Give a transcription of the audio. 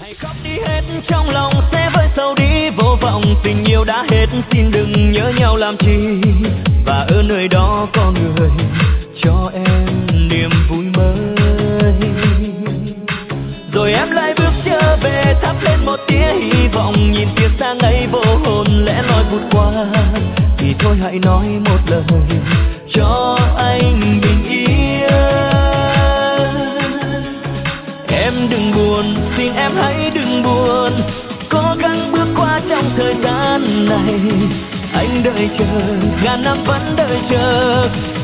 hãy khóc đi hết trong lòng sẽ vơi sầu đi vô vọng, tình yêu đã hết xin đừng nhớ nhau làm chi, và ở nơi đó có người cho em niềm vui mới. Rồi em lại bước trở về thắp lên một tia hy vọng, nhìn tia sáng ấy vô hồn lẽ loi vụt qua, thì thôi hãy nói một lời cho anh bình yên. Em đừng buồn, xin em hãy đừng buồn, cố gắng bước qua trong thời gian này. Anh đợi chờ, ngàn năm vẫn đợi chờ,